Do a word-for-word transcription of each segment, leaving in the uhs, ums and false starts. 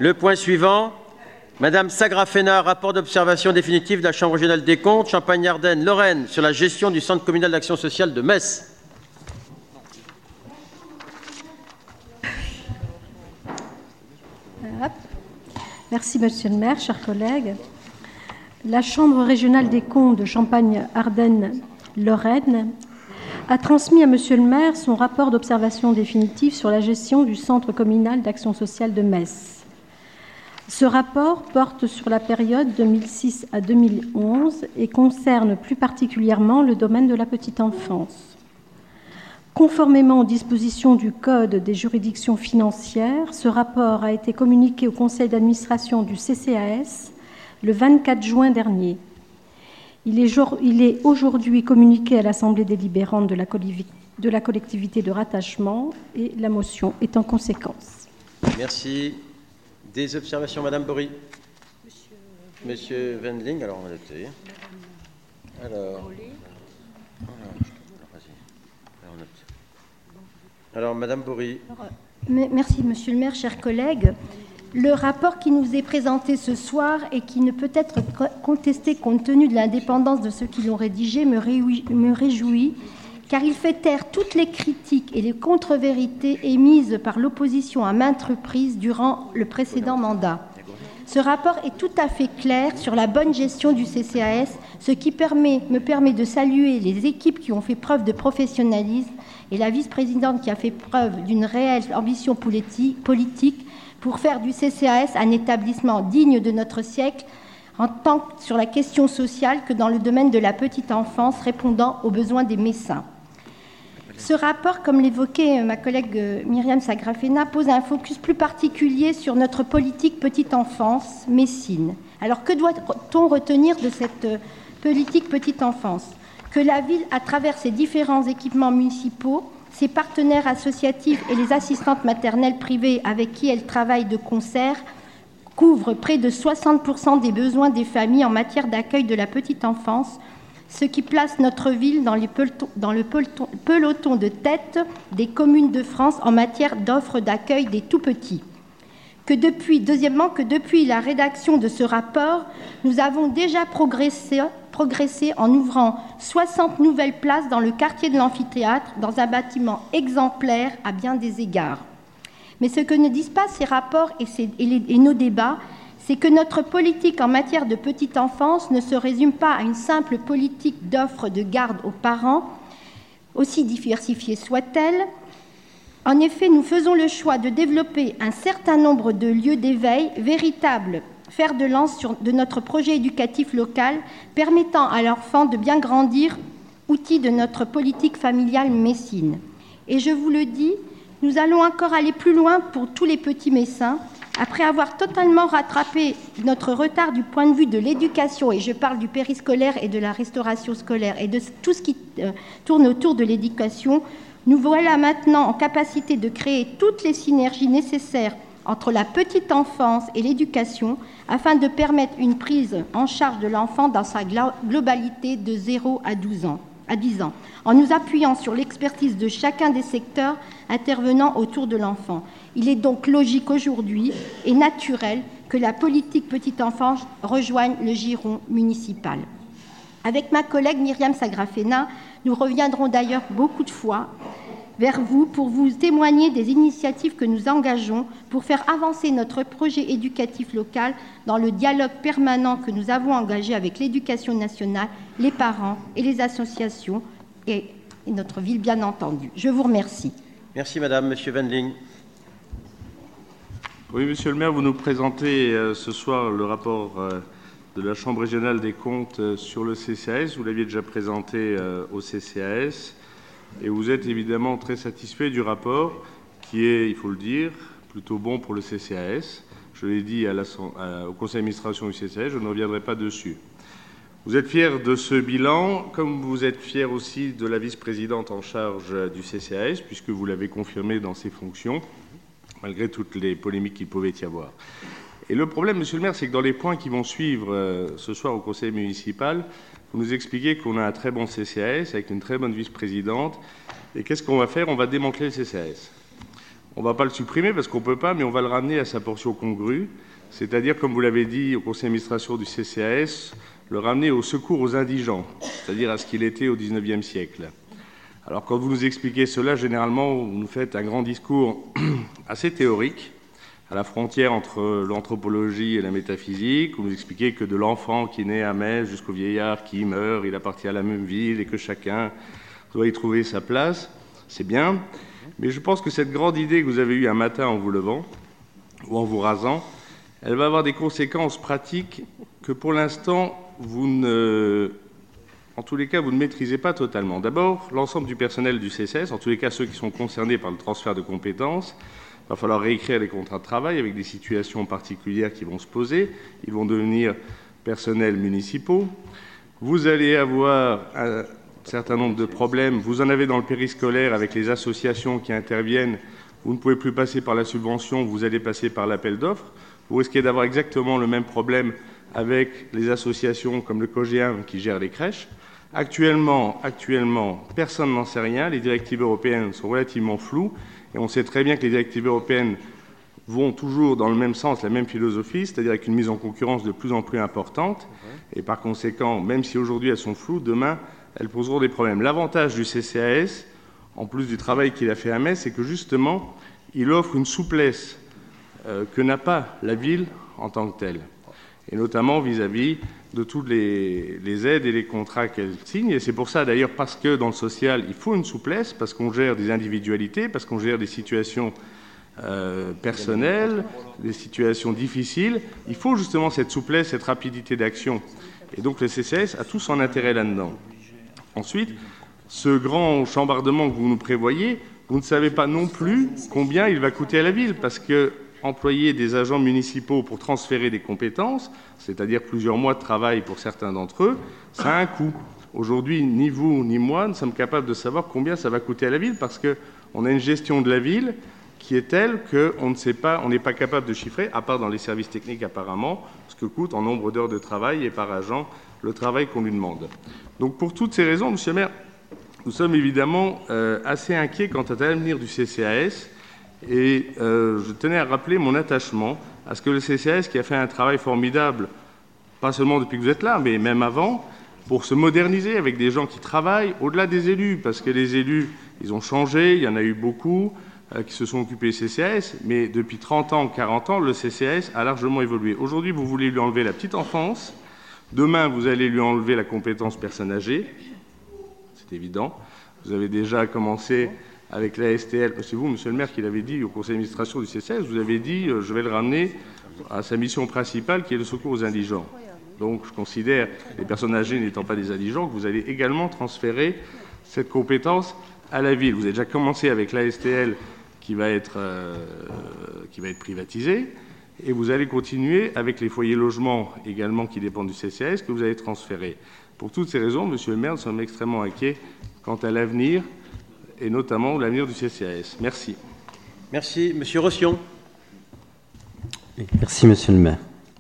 Le point suivant, Madame Sagrafena, rapport d'observation définitive de la Chambre régionale des comptes, Champagne-Ardenne, Lorraine, sur la gestion du Centre communal d'action sociale de Metz. Merci, Monsieur le maire, chers collègues. La Chambre régionale des comptes de Champagne-Ardenne-Lorraine a transmis à Monsieur le maire son rapport d'observation définitive sur la gestion du Centre communal d'action sociale de Metz. Ce rapport porte sur la période deux mille six à deux mille onze et concerne plus particulièrement le domaine de la petite enfance. Conformément aux dispositions du Code des juridictions financières, ce rapport a été communiqué au Conseil d'administration du C C A S le vingt-quatre juin dernier. Il est, il est aujourd'hui communiqué à l'Assemblée délibérante de la, de la collectivité de rattachement et la motion est en conséquence. Merci. Des observations, Madame Bory. Monsieur, Monsieur Wendling, alors on va noter. Alors, alors Madame Bory. Merci, Monsieur le maire, chers collègues. Le rapport qui nous est présenté ce soir et qui ne peut être contesté compte tenu de l'indépendance de ceux qui l'ont rédigé me réjouit, me réjouit car il fait taire toutes les critiques et les contre-vérités émises par l'opposition à maintes reprises durant le précédent mandat. Ce rapport est tout à fait clair sur la bonne gestion du C C A S, ce qui permet, me permet de saluer les équipes qui ont fait preuve de professionnalisme et la vice-présidente qui a fait preuve d'une réelle ambition politique pour faire du C C A S un établissement digne de notre siècle, en tant que sur la question sociale que dans le domaine de la petite enfance, répondant aux besoins des Messins. Ce rapport, comme l'évoquait ma collègue Myriam Sagrafena, pose un focus plus particulier sur notre politique petite enfance messine. Alors que doit-on retenir de cette politique petite enfance ? Que la ville, à travers ses différents équipements municipaux, ses partenaires associatifs et les assistantes maternelles privées avec qui elle travaille de concert, couvre près de soixante pour cent des besoins des familles en matière d'accueil de la petite enfance, ce qui place notre ville dans, les pelotons, dans le peloton, peloton de tête des communes de France en matière d'offres d'accueil des tout-petits. Que depuis, deuxièmement, que depuis la rédaction de ce rapport, nous avons déjà progressé, progressé en ouvrant soixante nouvelles places dans le quartier de l'amphithéâtre, dans un bâtiment exemplaire à bien des égards. Mais ce que ne disent pas ces rapports et, ces, et, les, et nos débats, c'est que notre politique en matière de petite enfance ne se résume pas à une simple politique d'offre de garde aux parents, aussi diversifiée soit-elle. En effet, nous faisons le choix de développer un certain nombre de lieux d'éveil, véritables fer de lance sur, de notre projet éducatif local, permettant à l'enfant de bien grandir, outil de notre politique familiale messine. Et je vous le dis, nous allons encore aller plus loin pour tous les petits Messins. Après avoir totalement rattrapé notre retard du point de vue de l'éducation, et je parle du périscolaire et de la restauration scolaire et de tout ce qui euh, tourne autour de l'éducation, nous voilà maintenant en capacité de créer toutes les synergies nécessaires entre la petite enfance et l'éducation afin de permettre une prise en charge de l'enfant dans sa globalité de zéro à douze ans, à dix ans, en nous appuyant sur l'expertise de chacun des secteurs intervenant autour de l'enfant. Il est donc logique aujourd'hui et naturel que la politique petite enfance rejoigne le giron municipal. Avec ma collègue Myriam Sagrafena, nous reviendrons d'ailleurs beaucoup de fois vers vous pour vous témoigner des initiatives que nous engageons pour faire avancer notre projet éducatif local dans le dialogue permanent que nous avons engagé avec l'éducation nationale, les parents et les associations et notre ville, bien entendu. Je vous remercie. Merci, Madame. Monsieur Wendling. Oui, Monsieur le maire, vous nous présentez euh, ce soir le rapport euh, de la Chambre régionale des comptes euh, sur le C C A S. Vous l'aviez déjà présenté euh, au C C A S. Et vous êtes évidemment très satisfait du rapport qui est, il faut le dire, plutôt bon pour le C C A S. Je l'ai dit à la, à, au conseil d'administration du C C A S, je ne reviendrai pas dessus. Vous êtes fier de ce bilan, comme vous êtes fier aussi de la vice-présidente en charge du C C A S, puisque vous l'avez confirmé dans ses fonctions, malgré toutes les polémiques qu'il pouvait y avoir. Et le problème, Monsieur le maire, c'est que dans les points qui vont suivre euh, ce soir au conseil municipal, vous nous expliquez qu'on a un très bon C C A S avec une très bonne vice-présidente. Et qu'est-ce qu'on va faire? On va démanteler le C C A S. on ne va pas le supprimer parce qu'on ne peut pas, mais on va le ramener à sa portion congrue, c'est-à-dire, comme vous l'avez dit au conseil d'administration du C C A S, le ramener au secours aux indigents, c'est-à-dire à ce qu'il était au dix-neuvième siècle. Alors, quand vous nous expliquez cela, généralement, vous nous faites un grand discours assez théorique, à la frontière entre l'anthropologie et la métaphysique. Vous nous expliquez que de l'enfant qui naît à Metz jusqu'au vieillard qui meurt, il appartient à la même ville et que chacun doit y trouver sa place. C'est bien, mais je pense que cette grande idée que vous avez eue un matin en vous levant ou en vous rasant, elle va avoir des conséquences pratiques que pour l'instant, vous ne... en tous les cas, vous ne maîtrisez pas totalement. D'abord, l'ensemble du personnel du C C S, en tous les cas ceux qui sont concernés par le transfert de compétences, il va falloir réécrire les contrats de travail avec des situations particulières qui vont se poser. Ils vont devenir personnels municipaux. Vous allez avoir un certain nombre de problèmes. Vous en avez dans le périscolaire avec les associations qui interviennent. Vous ne pouvez plus passer par la subvention, vous allez passer par l'appel d'offres. Vous risquez d'avoir exactement le même problème avec les associations comme le COGEAM qui gèrent les crèches. Actuellement, actuellement, personne n'en sait rien. Les directives européennes sont relativement floues et on sait très bien que les directives européennes vont toujours dans le même sens, la même philosophie, c'est-à-dire avec une mise en concurrence de plus en plus importante. Et par conséquent, même si aujourd'hui elles sont floues, demain, elles poseront des problèmes. L'avantage du C C A S, en plus du travail qu'il a fait à Metz, c'est que justement, il offre une souplesse euh, que n'a pas la ville en tant que telle, et notamment vis-à-vis de toutes les, les aides et les contrats qu'elle signe. Et c'est pour ça, d'ailleurs, parce que dans le social, il faut une souplesse, parce qu'on gère des individualités, parce qu'on gère des situations euh, personnelles, des situations difficiles, il faut justement cette souplesse, cette rapidité d'action. Et donc le C C S a tout son intérêt là-dedans. Ensuite, ce grand chambardement que vous nous prévoyez, vous ne savez pas non plus combien il va coûter à la ville, parce que employer des agents municipaux pour transférer des compétences, c'est-à-dire plusieurs mois de travail pour certains d'entre eux, ça a un coût. Aujourd'hui, ni vous ni moi ne sommes capables de savoir combien ça va coûter à la ville, parce qu'on a une gestion de la ville qui est telle qu'on ne sait pas, on n'est pas capable de chiffrer, à part dans les services techniques apparemment, ce que coûte en nombre d'heures de travail et par agent le travail qu'on lui demande. Donc pour toutes ces raisons, Monsieur le maire, nous sommes évidemment euh, assez inquiets quant à l'avenir du C C A S. Et euh, je tenais à rappeler mon attachement à ce que le C C A S, qui a fait un travail formidable, pas seulement depuis que vous êtes là, mais même avant, pour se moderniser avec des gens qui travaillent au-delà des élus, parce que les élus, ils ont changé, il y en a eu beaucoup euh, qui se sont occupés du C C A S, mais depuis trente ans, quarante ans, le C C A S a largement évolué. Aujourd'hui, vous voulez lui enlever la petite enfance, demain, vous allez lui enlever la compétence personne âgée, c'est évident. Vous avez déjà commencé avec la S T L, c'est vous, monsieur le maire, qui l'avez dit au conseil d'administration du C C S, vous avez dit euh, je vais le ramener à sa mission principale qui est le secours aux indigents. Donc je considère, les personnes âgées n'étant pas des indigents, que vous allez également transférer cette compétence à la ville. Vous avez déjà commencé avec la S T L qui va être, euh, qui va être privatisée, et vous allez continuer avec les foyers logements également qui dépendent du C C S que vous allez transférer. Pour toutes ces raisons, monsieur le maire, nous sommes extrêmement inquiets quant à l'avenir et notamment l'avenir du C C A S. Merci. Merci. Monsieur Rossion. Merci, monsieur le maire.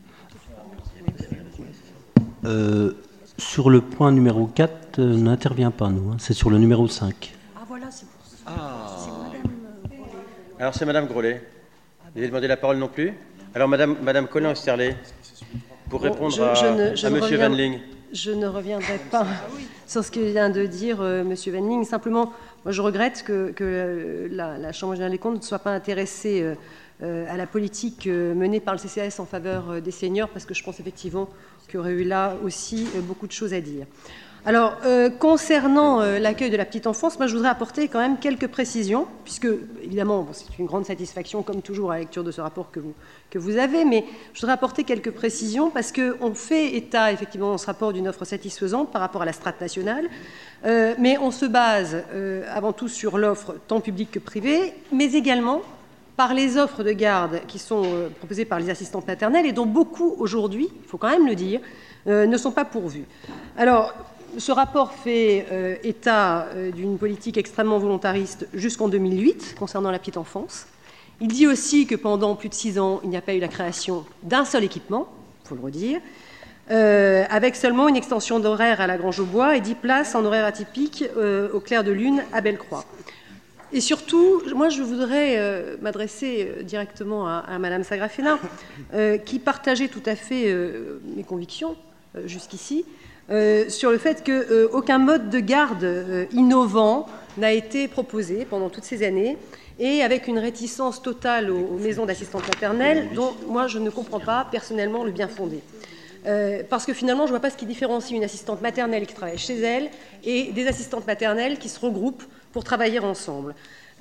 Euh, sur le point numéro quatre, euh, n'intervient pas, nous. Hein, c'est sur le numéro cinq. Ah, voilà, c'est pour ça. Ah. C'est madame Grolet. Alors, c'est madame Grolet. Vous avez demandé la parole non plus? Alors, madame, madame Collin-Osterlé, pour répondre Bon, je, à, je ne, je à ne monsieur reviens, Van Ling. Je ne reviendrai pas sur ce que vient de dire euh, monsieur Van Ling. Simplement, moi, je regrette que, que la, la Chambre régionale des comptes ne soit pas intéressée euh, euh, à la politique euh, menée par le C C A S en faveur euh, des seniors, parce que je pense effectivement qu'il y aurait eu là aussi euh, beaucoup de choses à dire. Alors, euh, concernant euh, l'accueil de la petite enfance, moi, je voudrais apporter quand même quelques précisions, puisque, évidemment, bon, c'est une grande satisfaction, comme toujours, à la lecture de ce rapport que vous, que vous avez, mais je voudrais apporter quelques précisions, parce qu'on fait état, effectivement, dans ce rapport, d'une offre satisfaisante par rapport à la strate nationale, euh, mais on se base euh, avant tout sur l'offre tant publique que privée, mais également par les offres de garde qui sont euh, proposées par les assistantes maternelles, et dont beaucoup, aujourd'hui, il faut quand même le dire, euh, ne sont pas pourvues. Alors, ce rapport fait euh, état euh, d'une politique extrêmement volontariste jusqu'en deux mille huit concernant la petite enfance. Il dit aussi que pendant plus de six ans, il n'y a pas eu la création d'un seul équipement, il faut le redire, euh, avec seulement une extension d'horaire à la Grange-aux-Bois et dix places en horaire atypique euh, au clair de lune à Bellecroix. Et surtout, moi, je voudrais euh, m'adresser euh, directement à, à Madame Sagrafena, euh, qui partageait tout à fait euh, mes convictions euh, jusqu'ici, euh, sur le fait qu'aucun euh, mode de garde euh, innovant n'a été proposé pendant toutes ces années, et avec une réticence totale aux, aux maisons d'assistantes maternelles, dont moi, je ne comprends pas personnellement le bien fondé. Euh, parce que finalement, je ne vois pas ce qui différencie une assistante maternelle qui travaille chez elle et des assistantes maternelles qui se regroupent pour travailler ensemble.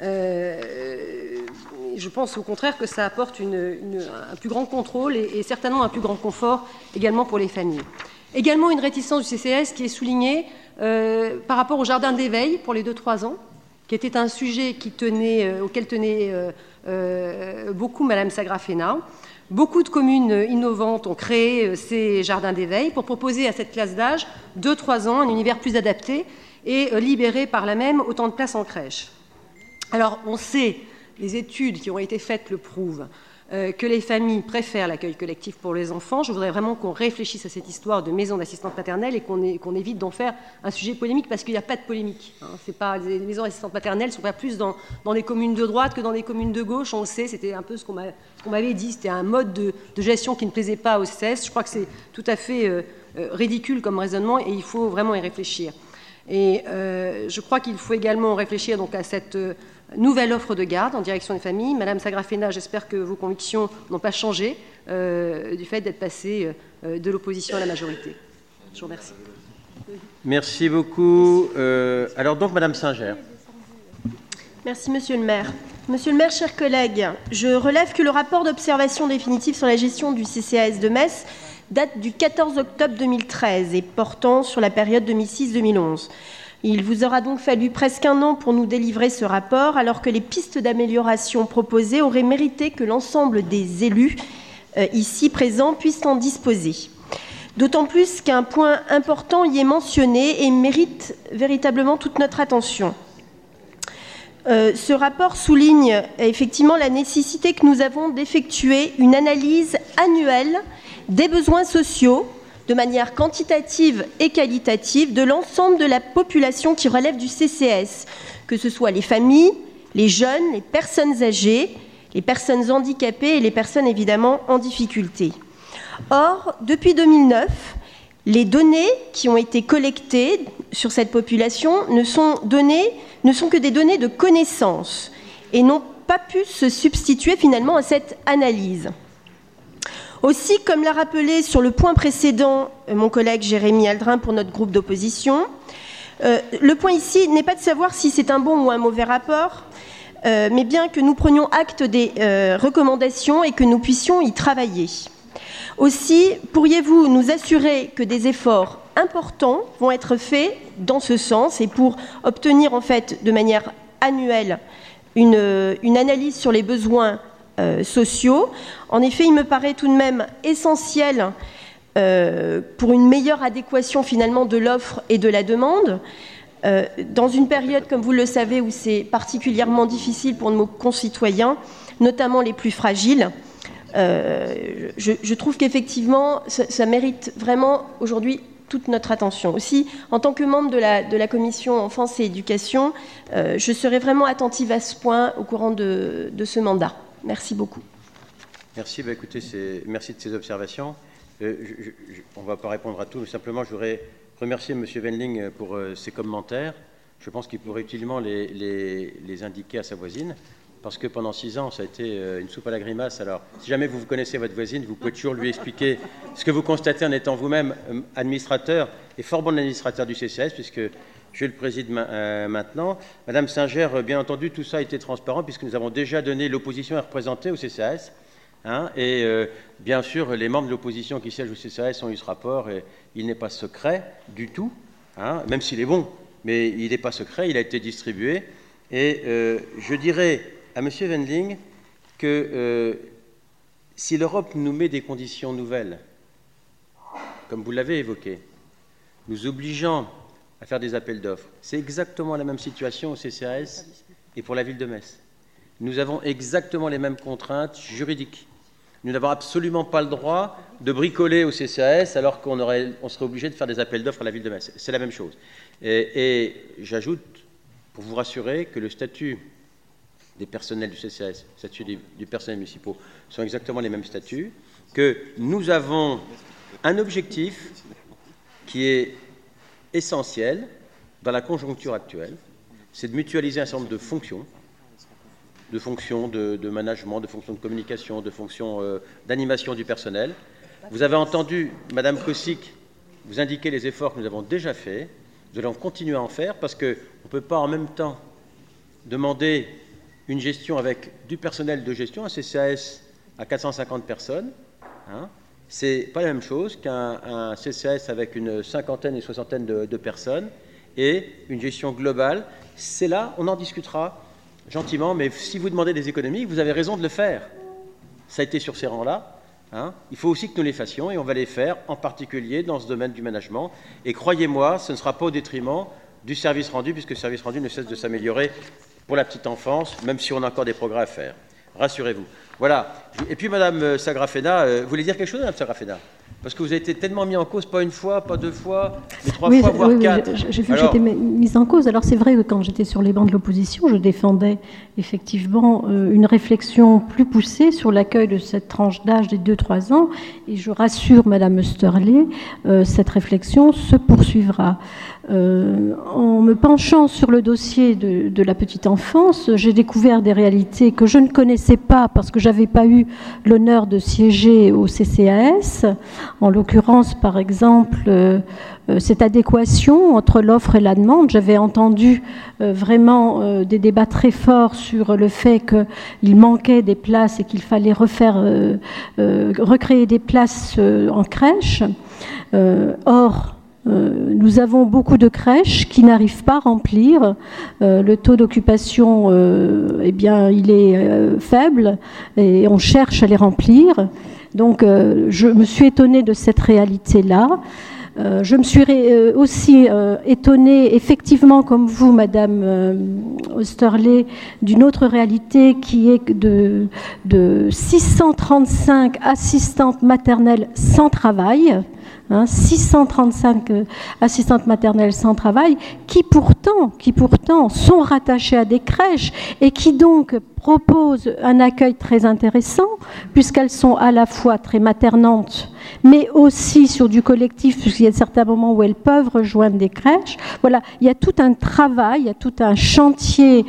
Euh, je pense au contraire que ça apporte une, une, un plus grand contrôle et, et certainement un plus grand confort également pour les familles. Également une réticence du C C S qui est soulignée euh, par rapport au jardin d'éveil pour les deux trois ans, qui était un sujet qui tenait, euh, auquel tenait euh, euh, beaucoup Madame Sagrafena. Beaucoup de communes innovantes ont créé ces jardins d'éveil pour proposer à cette classe d'âge, deux trois ans, un univers plus adapté et libérer par là même autant de places en crèche. Alors, on sait, les études qui ont été faites le prouvent, euh, que les familles préfèrent l'accueil collectif pour les enfants. Je voudrais vraiment qu'on réfléchisse à cette histoire de maison d'assistante maternelle et qu'on qu'on évite d'en faire un sujet polémique, parce qu'il n'y a pas de polémique. Hein. C'est pas, les maisons d'assistantes maternelles ne sont pas plus dans, dans les communes de droite que dans les communes de gauche. On le sait, c'était un peu ce qu'on m'avait dit. C'était un mode de, de gestion qui ne plaisait pas au C C S. Je crois que c'est tout à fait euh, euh, ridicule comme raisonnement et il faut vraiment y réfléchir. Et euh, je crois qu'il faut également réfléchir donc à cette euh, nouvelle offre de garde en direction des familles. Madame Sagrafena, j'espère que vos convictions n'ont pas changé euh, du fait d'être passée euh, de l'opposition à la majorité. Je vous remercie. Merci beaucoup. Euh, alors donc, Madame Singer. Merci, Monsieur le maire. Monsieur le maire, chers collègues, je relève que le rapport d'observation définitive sur la gestion du C C A S de Metz date du quatorze octobre deux mille treize et portant sur la période deux mille six deux mille onze. Il vous aura donc fallu presque un an pour nous délivrer ce rapport, alors que les pistes d'amélioration proposées auraient mérité que l'ensemble des élus euh, ici présents puissent en disposer. D'autant plus qu'un point important y est mentionné et mérite véritablement toute notre attention. Euh, ce rapport souligne effectivement la nécessité que nous avons d'effectuer une analyse annuelle des besoins sociaux, de manière quantitative et qualitative, de l'ensemble de la population qui relève du C C S, que ce soit les familles, les jeunes, les personnes âgées, les personnes handicapées et les personnes évidemment en difficulté. Or, depuis deux mille neuf, les données qui ont été collectées sur cette population ne sont, données, ne sont que des données de connaissance et n'ont pas pu se substituer finalement à cette analyse. Aussi, comme l'a rappelé sur le point précédent mon collègue Jérémy Aldrin pour notre groupe d'opposition, euh, le point ici n'est pas de savoir si c'est un bon ou un mauvais rapport, euh, mais bien que nous prenions acte des euh, recommandations et que nous puissions y travailler. Aussi, pourriez-vous nous assurer que des efforts importants vont être faits dans ce sens et pour obtenir en fait de manière annuelle une, une analyse sur les besoins Euh, sociaux. En effet, il me paraît tout de même essentiel euh, pour une meilleure adéquation finalement de l'offre et de la demande, euh, dans une période, comme vous le savez, où c'est particulièrement difficile pour nos concitoyens, notamment les plus fragiles. Euh, je, je trouve qu'effectivement, ça, ça mérite vraiment aujourd'hui toute notre attention. Aussi, en tant que membre de la, de la commission enfance et éducation, euh, je serai vraiment attentive à ce point au courant de, de ce mandat. Merci beaucoup. Merci. Bah, écoutez, merci de ces observations. Euh, je, je, on ne va pas répondre à tout, mais simplement, je voudrais remercier M. Wendling pour euh, ses commentaires. Je pense qu'il pourrait utilement les, les, les indiquer à sa voisine, parce que pendant six ans, ça a été euh, une soupe à la grimace. Alors, si jamais vous, vous connaissez votre voisine, vous pouvez toujours lui expliquer ce que vous constatez en étant vous-même euh, administrateur, et fort bon administrateur du C C S, puisque je le préside euh, maintenant. Madame Singer, bien entendu, tout ça a été transparent puisque nous avons déjà donné, l'opposition est représentée au C C A S. Hein, et euh, bien sûr, les membres de l'opposition qui siègent au C C A S ont eu ce rapport. Et il n'est pas secret du tout, hein, même s'il est bon, mais il n'est pas secret, il a été distribué. Et euh, je dirais à M. Wendling que euh, si l'Europe nous met des conditions nouvelles, comme vous l'avez évoqué, nous obligeant à faire des appels d'offres. C'est exactement la même situation au C C A S et pour la ville de Metz. Nous avons exactement les mêmes contraintes juridiques. Nous n'avons absolument pas le droit de bricoler au C C A S alors qu'on aurait, on serait obligé de faire des appels d'offres à la ville de Metz. C'est la même chose. Et, et j'ajoute, pour vous rassurer, que le statut des personnels du C C A S, statut du, du personnel municipal, sont exactement les mêmes statuts, que nous avons un objectif qui est essentiel dans la conjoncture actuelle, c'est de mutualiser un certain nombre de fonctions, de fonctions de, de management, de fonctions de communication, de fonctions euh, d'animation du personnel. Vous avez entendu Madame Kosic vous indiquer les efforts que nous avons déjà faits. Nous allons continuer à en faire parce qu'on ne peut pas en même temps demander une gestion avec du personnel de gestion, un C C A S à quatre cent cinquante personnes. Hein. Ce n'est pas la même chose qu'un C C A S avec une cinquantaine et soixantaine de, de personnes et une gestion globale. C'est là, on en discutera gentiment, mais si vous demandez des économies, vous avez raison de le faire. Ça a été sur ces rangs-là. Hein. Il faut aussi que nous les fassions et on va les faire, en particulier dans ce domaine du management. Et croyez-moi, ce ne sera pas au détriment du service rendu, puisque le service rendu ne cesse de s'améliorer pour la petite enfance, même si on a encore des progrès à faire. Rassurez-vous. Voilà. Et puis, Madame Sagrafena, euh, vous voulez dire quelque chose, Madame Sagrafena? Parce que vous avez été tellement mis en cause, pas une fois, pas deux fois, mais trois oui, fois, je, voire oui, quatre. Oui, j'ai vu Alors... que j'étais mise en cause. Alors c'est vrai que quand j'étais sur les bancs de l'opposition, je défendais effectivement euh, une réflexion plus poussée sur l'accueil de cette tranche d'âge des deux trois ans. Et je rassure Madame Oesterlé, euh, cette réflexion se poursuivra. Euh, en me penchant sur le dossier de, de la petite enfance, j'ai découvert des réalités que je ne connaissais pas parce que je n'avais pas eu l'honneur de siéger au C C A S. En l'occurrence, par exemple, euh, cette adéquation entre l'offre et la demande. J'avais entendu euh, vraiment euh, des débats très forts sur le fait qu'il manquait des places et qu'il fallait refaire, euh, euh, recréer des places euh, en crèche. Euh, or, Euh, nous avons beaucoup de crèches qui n'arrivent pas à remplir. Euh, le taux d'occupation, euh, eh bien, il est euh, faible et on cherche à les remplir. Donc, euh, je me suis étonnée de cette réalité-là. Euh, je me suis ré, euh, aussi euh, étonnée, effectivement, comme vous, Madame euh, Oesterlé, d'une autre réalité qui est de, de six cent trente-cinq assistantes maternelles sans travail. Hein, six cent trente-cinq euh, assistantes maternelles sans travail qui pourtant, qui pourtant sont rattachées à des crèches et qui donc proposent un accueil très intéressant puisqu'elles sont à la fois très maternantes mais aussi sur du collectif puisqu'il y a certains moments où elles peuvent rejoindre des crèches. Voilà, il y a tout un travail, il y a tout un chantier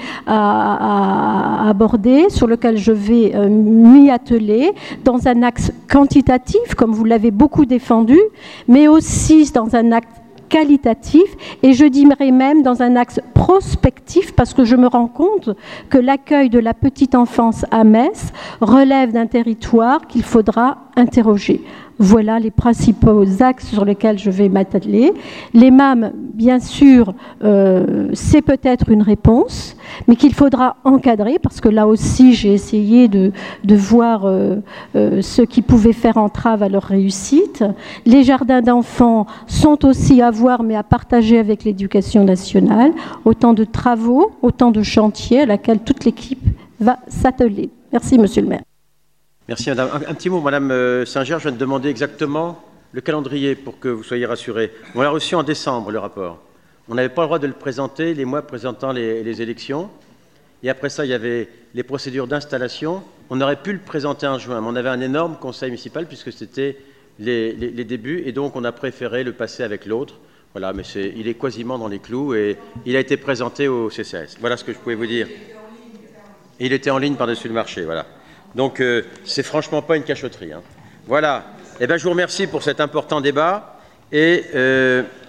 à, à aborder sur lequel je vais euh, m'y atteler dans un axe quantitatif comme vous l'avez beaucoup défendu, mais aussi dans un axe qualitatif et je dirais même dans un axe prospectif parce que je me rends compte que l'accueil de la petite enfance à Metz relève d'un territoire qu'il faudra interroger. Voilà les principaux axes sur lesquels je vais m'atteler. Les M A M, bien sûr, euh, c'est peut-être une réponse, mais qu'il faudra encadrer, parce que là aussi, j'ai essayé de, de voir euh, euh, ce qui pouvait faire entrave à leur réussite. Les jardins d'enfants sont aussi à voir, mais à partager avec l'éducation nationale. Autant de travaux, autant de chantiers à laquelle toute l'équipe va s'atteler. Merci, Monsieur le maire. Merci, madame. Un, un petit mot, madame Singer, je viens de demander exactement le calendrier pour que vous soyez rassurés. On l'a reçu en décembre, le rapport. On n'avait pas le droit de le présenter les mois présentant les, les élections. Et après ça, il y avait les procédures d'installation. On aurait pu le présenter en juin, mais on avait un énorme conseil municipal puisque c'était les, les, les débuts. Et donc, on a préféré le passer avec l'autre. Voilà, mais c'est, il est quasiment dans les clous et il a été présenté au C C A S. Voilà ce que je pouvais vous dire. Et il était en ligne par-dessus le marché, voilà. Donc, euh, c'est franchement pas une cachotterie. Hein. Voilà. Eh bien, je vous remercie pour cet important débat. Et... Euh,